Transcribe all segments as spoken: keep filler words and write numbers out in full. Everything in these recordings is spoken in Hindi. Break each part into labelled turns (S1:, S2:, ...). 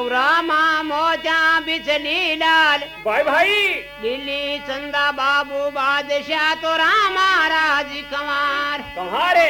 S1: रामा मोजा बिचली लाल
S2: भाई भाई
S1: दिल्ली चंदा बाबू बादशाह तो रामा राज कुमार
S2: तुम्हारे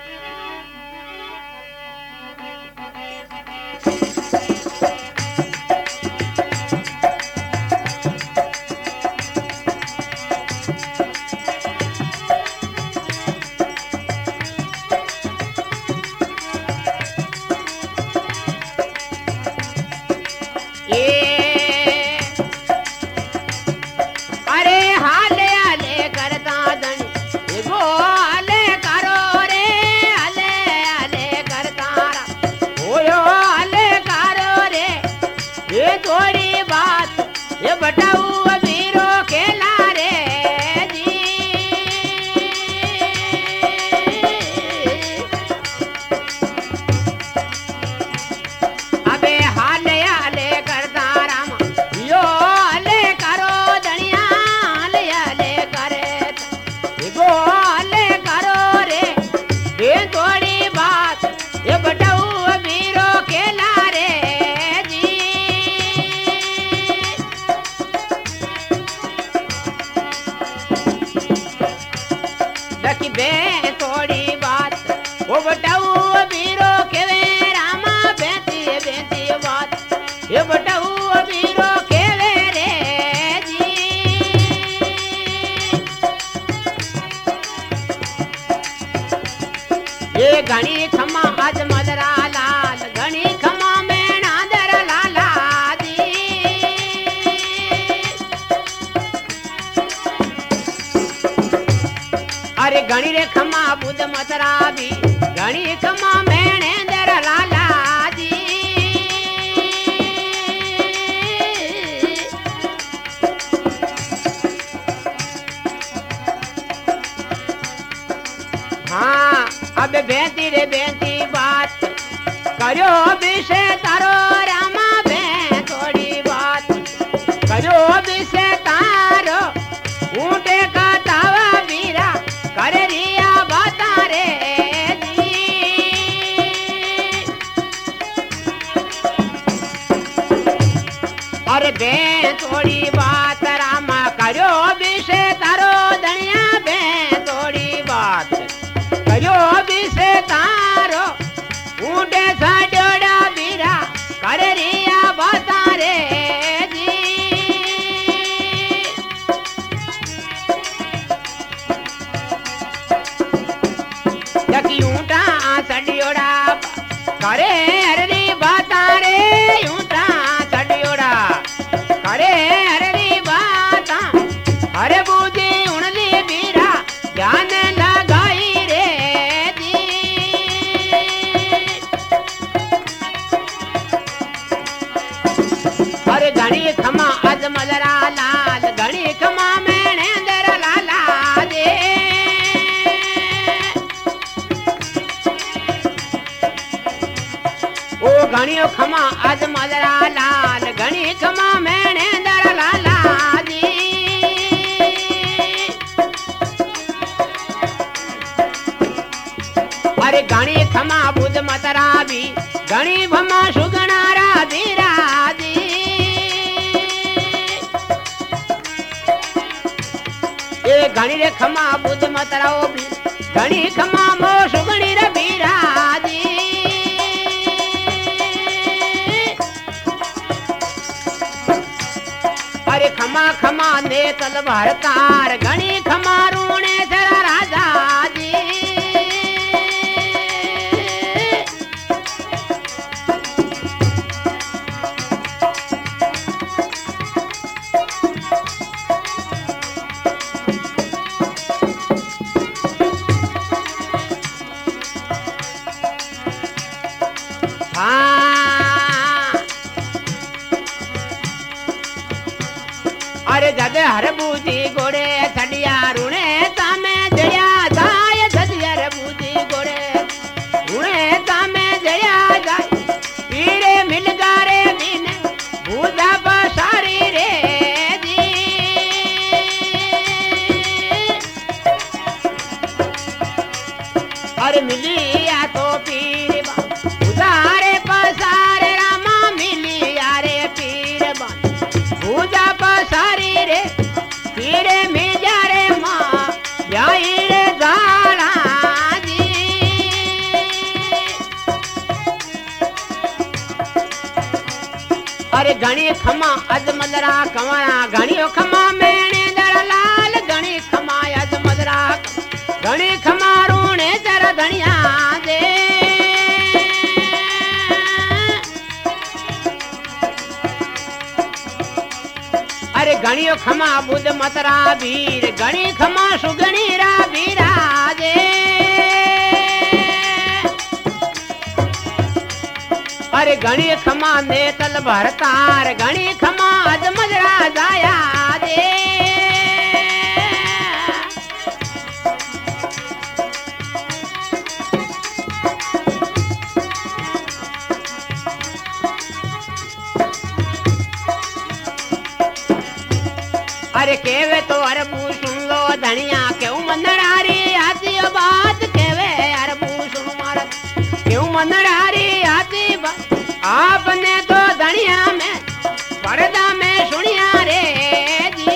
S1: घणी खमा आज मदरा लाल घणी खमा में नादर लाला जी अरे घणी रे खमा बुध मतरा भी घणी खमा में नेंदर लाला जी हाँ अब बेटी रे बेटी बात करो विषय तारो रामा बे थोड़ी बात करो विषय तारो ऊँटे का तावा बीरा करे रिया बाता रे जी अरे बे थोड़ी बात रामा करो विषय तारो धनिया बे थोड़ी बात करो विषय तारो ऊँटे साडोड़ा बीरा कर रिया बाता रे जी जकी ऊँटा साडोड़ा करे हररी बाता रे ऊँटा साडोड़ा करे हररी बाता अरे बूझी उणली बीरा ध्यान लगाई रे अरे घणी खमा आज मलरा लाल घणी खमा में नेंदर लाला दे ओ घणी खमा आज मलरा लाल घणी खमा में नेंदर लाला दी अरे घणी खमा बुध मतरा भी घणी भमा सुगणा राधी राधी ए घणी रे खमा बुध मतराओ भी घणी खमा मो सुगणी रे बीराजी अरे खमा खमा ने तल भारतार घणी खमा रूणे जरा राजा जी अरे जदे हर बूजी गोड़े छड़िया रूणे तामे जया जाय जदिया रे बूजी गोड़े रूणे तामे जया जाय पीरे मिल गारे बिन बूजा बसारी रे जी अरे मिलिया तो पीर बा उदारे पसारे रामा मिलिया रे तीरे में जा रे माँ जाई रे दाला जी। अरे घणी खमा अज मदरा कंवरा घणियो खमा मेणे दर लाल घणी खमा अज मदरा घणी खमा रूणे दर धनिया दे। अरे घणियो खमा बुध मतरा वीर घणी खमा सुगणी रा वीरा दे। अरे घणी खमा नेतल भरतार घणी खमा अज मजरा जाया दे। अरे केवे तो अरबू सुन लो धनिया क्यों मनडारी आती बात केवे अरबू सुन मारा क्यों मनडारी आती बात आपने तो धनिया में पर्दा में सुनिया रे जी।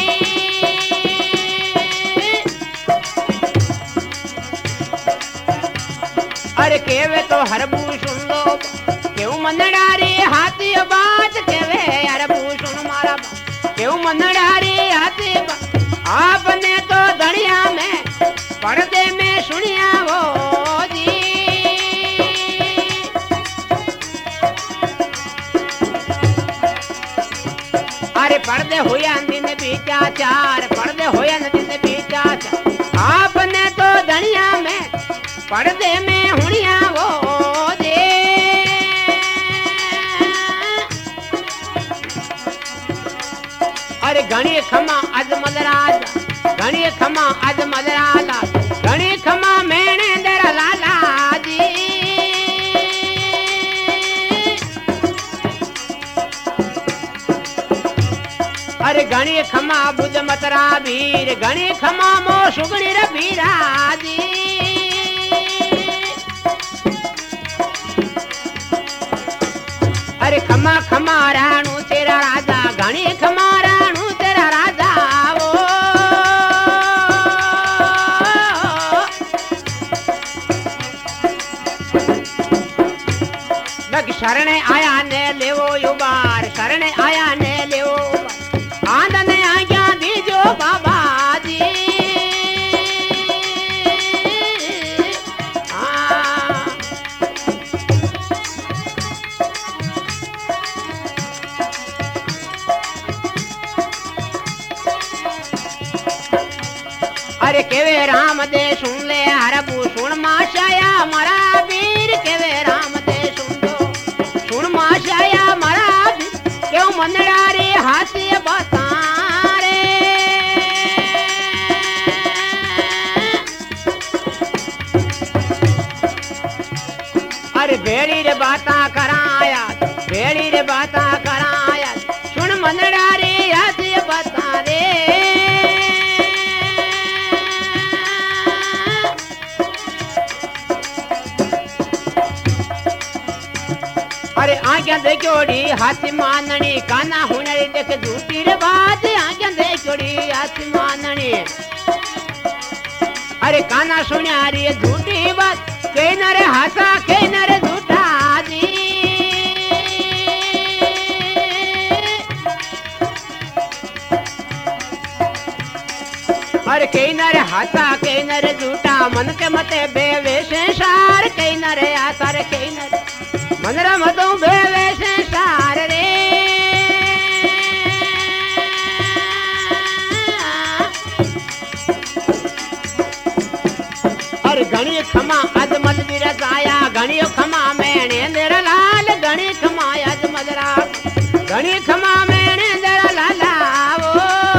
S1: अरे केवे तो हरबू सुन लो क्यों मनडारी हाथी बात केवे अरबू सुन मारा क्यों मनडारी आती आपने तो धनिया में पर्दे में सुनिया वो जी। अरे पर्दे होया दिन बीचा चार पर्दे होया दिन बीचा चार आपने तो धनिया में पर्दे में हुनिया वो दे। अरे घणी खमा अज मदराज घणी खमा अज मदराला घणी खमा मेणे दर लाला जी। अरे घणी खमा बुध मतरा वीर घणी खमा मो सुगणी रे वीरा जी। अरे खमा खमा राणू तेरा राजा घणी खमा राणू तेरा राजा वो। लग शरणे आया ने लेवो युबार शरणे आया ने लेवो आंद ने आज्ञा दीजो बाबा जी। अरे केवे राम दे सुन ले हरबू सुन माशाया मारा वीर केवे राम दे सुन दो सुन माशाया मारा वीर क्यों मनडारी हाथी बता रे। अरे बेड़ी रे बाता कराया बेड़ी रे बाता कराया सुन मनडारी हाथी बता रे। अरे आज्ञा देखोड़ी हाथी माननी काना हुनरी देख झूठी रे बात आज्ञा देखोड़ी हाथी माननी। अरे काना सुनिया रे झूठी बात के न रे हासा के न रे झूठा जी। अरे के न रे हासा के न रे झूठा मन के मते बेवे संसार के न रे आसा रे के न रे मनरा मतो बेवे संसार रे। अरे घणी खमा अज मद बिरस आया घणी खमा मेणे दर लाल घणी खमा अज मदरा घणी खमा मेणे दर लाला वो।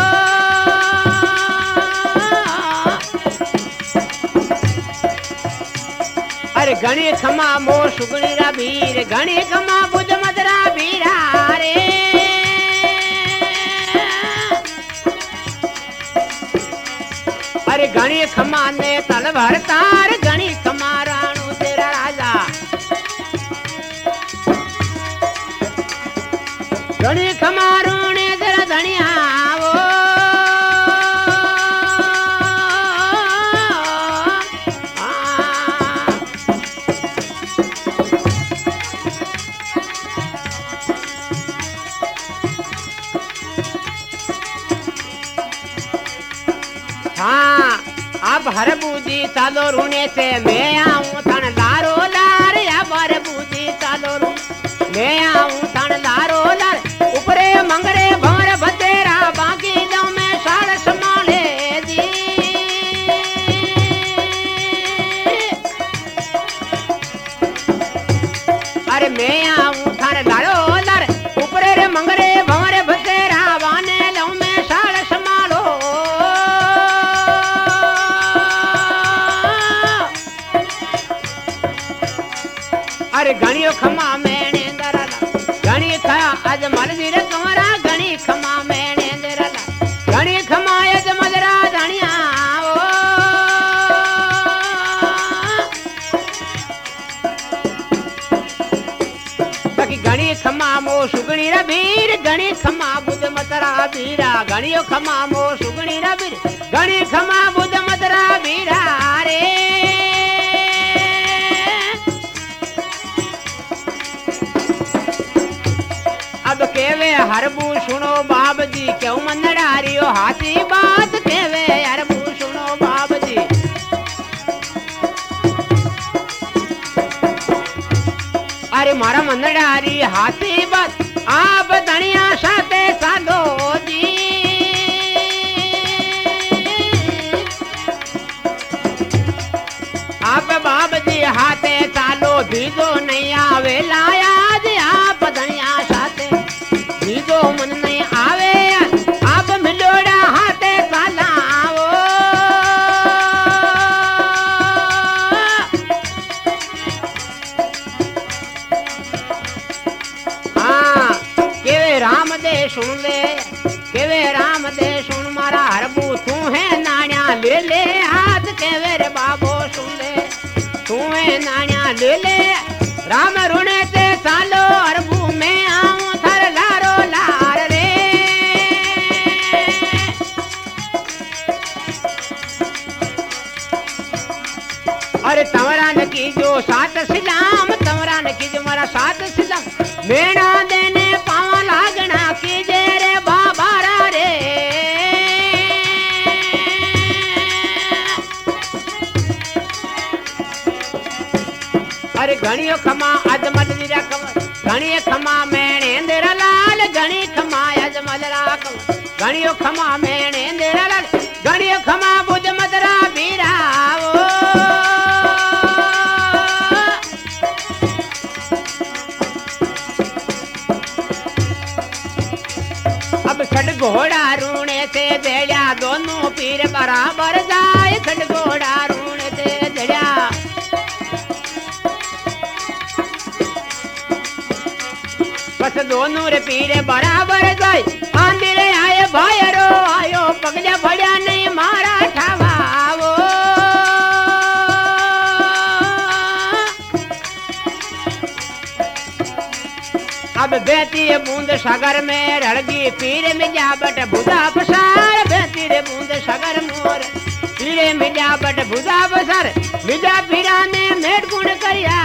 S1: अरे घणी खमा मो सुगणी रा वीर घणी खमा बुध मदरा वीरा रे। अरे घणी खमा ने तल भरतार घणी खमा राणू तेरा राजा घणी खमा रूणे तेरा धनिया वो। हाँ अब हर बूजी चालो रूने से मैं आऊं थन लारो लार अब हर बूजी चालो रू मैं आऊं थन लारो लार ऊपरे मंगरे भंवर भतेरा बाकी जाऊं मैं साल संभाले जी अरे मैं आऊं थन लारो लार ऊपरे रे मंगरे भंवर भतेरा वाने लऊं मैं साल संभालो अरे घणियो खमा मेणे दरला घणी खा अज मलदी रे कमरा घणी खमा मेणे दरला घणी खमा अज मलरा धणिया ओ ताकि घणी खमा मो सुगणी रे वीर घणी खमा बुध मतरा वीरा घणियो खमा मो सुगणी रे वीर घणी खमा बुध मतरा वीरा रे अब केवे हरबू सुनो बाब जी क्यों मनडारियो हाथी बात केवे हरबू सुनो बाब जी अरे मारा मनडारी हाथी बात आप धनिया साथे साधो जी आप बाब जी हाथे चालो भीजो नहीं आवे लाया जी आप धनिया साथे भीजो मन नहीं आवे आप मिलोड़ा हाथे चालाओ हाँ केवे राम दे सुन ले केवे राम दे सुन मारा हरबू तू है नानिया ले ले हाथ केवे रे बाबो सुन ले तू है नानिया ले ले राम रुणे ते चालो हरबू में आऊं थर लारो लार रे अरे तमरा न की जो सात सिलाम तमरा न की जो मारा सात सिलाम मेणा देने पावा लागना की जे रे बाबारा रे अरे घणियो खमा अजमल वीरा कमर घणियो खमा मेणे तेरा लाल घणी खमा अजमल राकम घणियो खमा मेणे तेरा लाल घणियो खमा बुध मदरा वीरा ओ अब खड घोड़ा रूणे से देड़ा दोनों पीर बराबर जाए खड घोड़ा रूणे से देड़ा बस दोनों रे पीरे बराबर जाए आंधीरे आए भाईरो आयो पगला भड़िया नहीं मारा ठावाओ अब बेटी बूंद सागर में रड़गी पीरे मिजा बट बुधा पसार बेटी रे बूंद सागर मोर पीरे मिजा बट बुधा पसार मिजा पीरा ने मेट गुण करिया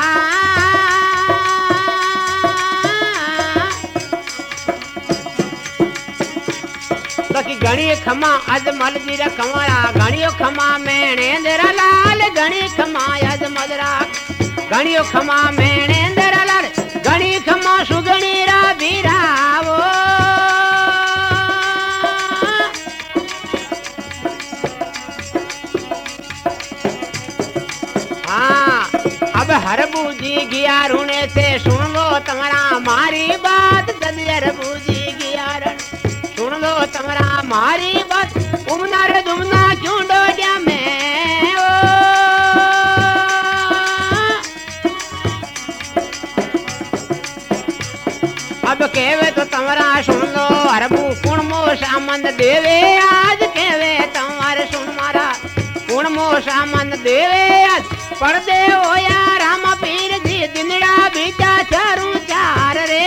S1: कि घणी खमा अजमल जी रा कंवरा घणियो खमा मेणे तेरा लाल घणी खमा अजमल रा घणियो खमा मेणे तेरा लाल घणी खमा सुगणी रा वीरा वो हाँ अब हरबू जी गिया रूने से सुन लो तुम्हारा मारी बात जल्दी हरबू जी गिया रण सुन लो तुम्हारा मारी बात उमना रे दुमना क्यों डोडिया में ओ अब केवे तो तुम्हारा सुन लो हरबू कुण मो सामंद देवे आज केवे तुम्हारे सुन मारा कुण मो सामंद देवे आज पढ़ दे हो या राम पीर जी दिनड़ा बीजा चारू चार रे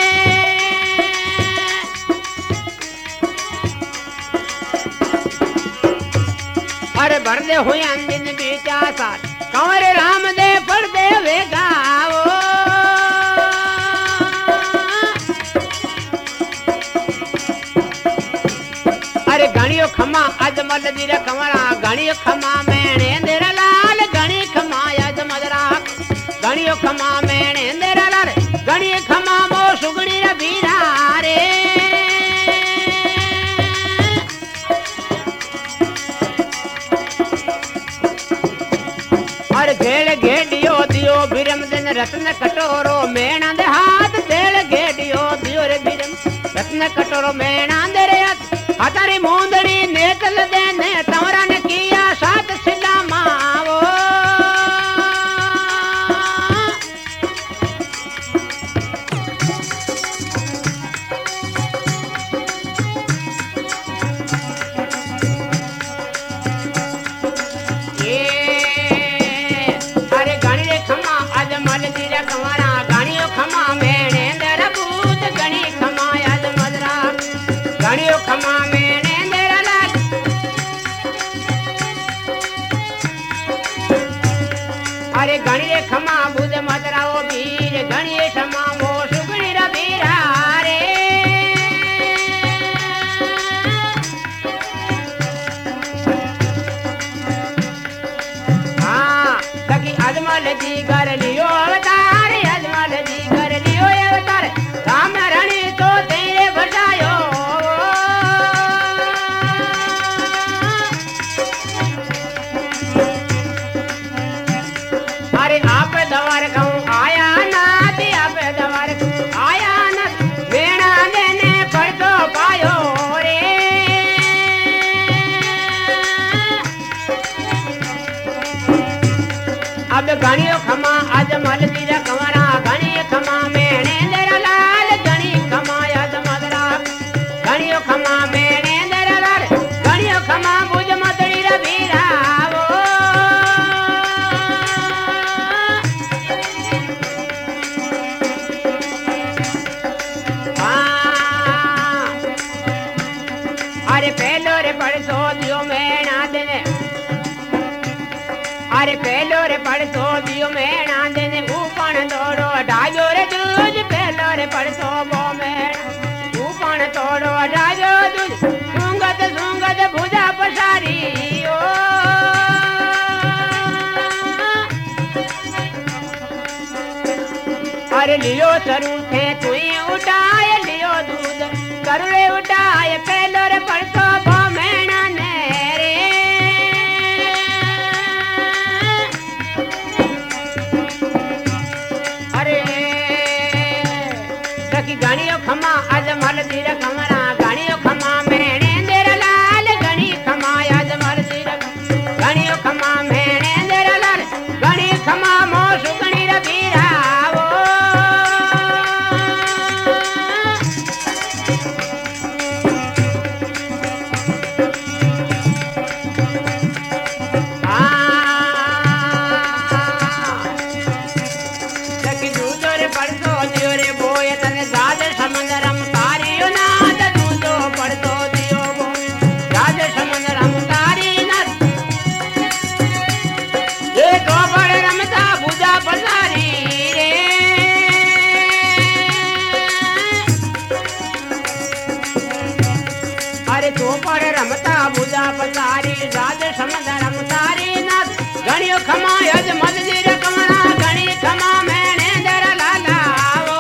S1: अरे भर दे हुई दिन बीचा साल कंवर राम दे पढ़ दे वे गाओ अरे घणियो खमा अजमल जी रे कंवरा घणियो खमा मेणे तेरा लाल घणी खमा अजमल रा घणियो खमा मेणे तेरा लाल घणी खमा मो सुगणी रे बीरा रे अरे घेड़ घेडियो दियो बिरम दिन रत्न कटोरो मेणा दे हाथ घेड़ घेडियो दियो रे बिरम रत्न कटोरो मेणा दे रे हतारी मूंदड़ी नेतल दे ने तवरा ने किया सात सिला मावो अरे गणिये खमा बुध मदराओ वीर गणिये क्षमा वो सुगणी रा बीरा रे हाँ सखी अजमल जी घर लियो अवतार अजमल जी घर लियो अवतार राम रणि तो तेरे बचायो अरे आप दवार कहूँ आया नाथ आप दवार आया नाथ वेणा देने पर तो पायो रे अब घणियो खमा अजमल जी रा कंवरा घणी खमा मेणे तेरा लाल घणी खमा अजमल रा घणियो खमा मेणे तेरा लाल घणियो खमा बुझ मदड़ी रा बीरा अरे पहलो रे पड़सो दियो मेणा देने अरे पहलो रे पड़सो दियो मेणा देने ऊपण तोड़ो ढायो रे दूज पहलो रे पड़सो वो मेणा ऊपण तोड़ो ढायो दूज सुंगत सुंगत भुजा पसारी ओ अरे लियो सरू थे तुई उठाए लियो दूध करुड़े उठाए पहलो रे पड़सो वो मेणा ने रे अरे सखी घणियो खमा अजमल जी रा कंवरा घणियो खमा मेणे तेरा लाल घणी खमा अजमल जी रा घणियो खमा मेणे तेरा लाल घणी खमा मो सुगणी रा बीरा अरे चौपड़ रमता बुझा पसारी राज समझ रमतारी नाथ घणियो खमा अजमल जी रा कंवरा घणी खमा मेणे तेरा लाला ओ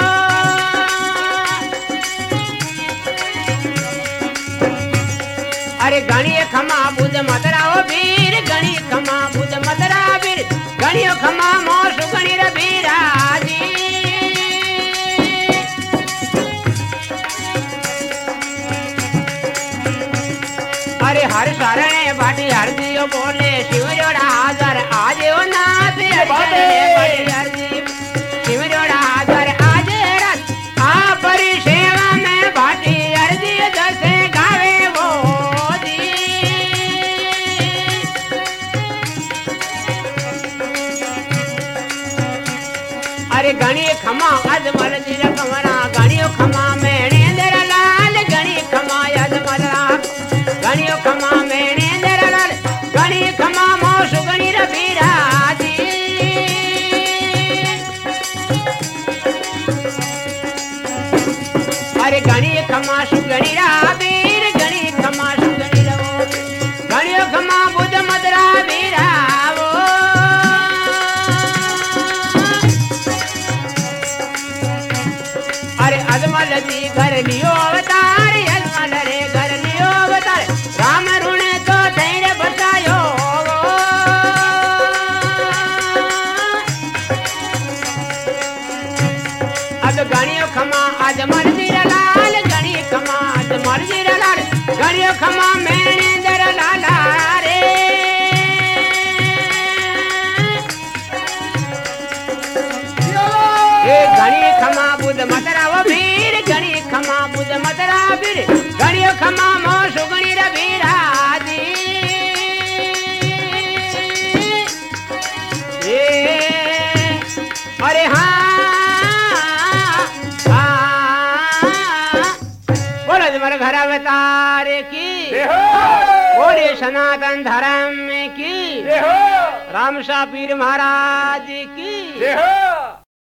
S1: अरे घणी खमा बुध मदरा ओ वीर घणी खमा बुध मदरा वीर घणियो खमा मो सुगणी रा बीरा जी अरे हर शरणे बाटी हर दियो बोले शिव जोड़ा हाजर आज ओ नाथ हर शरणे बाटी हर दियो शिव जोड़ा हाजर आज रत आ परी सेवा में बाटी हर दियो जैसे गावे वो दी अरे घणी खमा अजमल जी रा कंवरा घणियो खमा मेणे तेरा लाल घणी खमा अजमल रा घणियो खमा मेणे तेरा लाल घणी खमा मो सुगणी रा बीरा जी अरे घणी खमा सुगणी रा बीर घणी खमा घड़ियों खमा मैंने दर लाला रे ए घड़ी खमा बुध मतरा वो वीर घड़ी खमा बुध मतरा वीर घड़ियों खमा मो सुगणी रे वीराजी ए अरे हाँ हाँ बोलो तुम्हारे घर अवतार की बोले सनातन धर्म की रामसा पीर महाराज की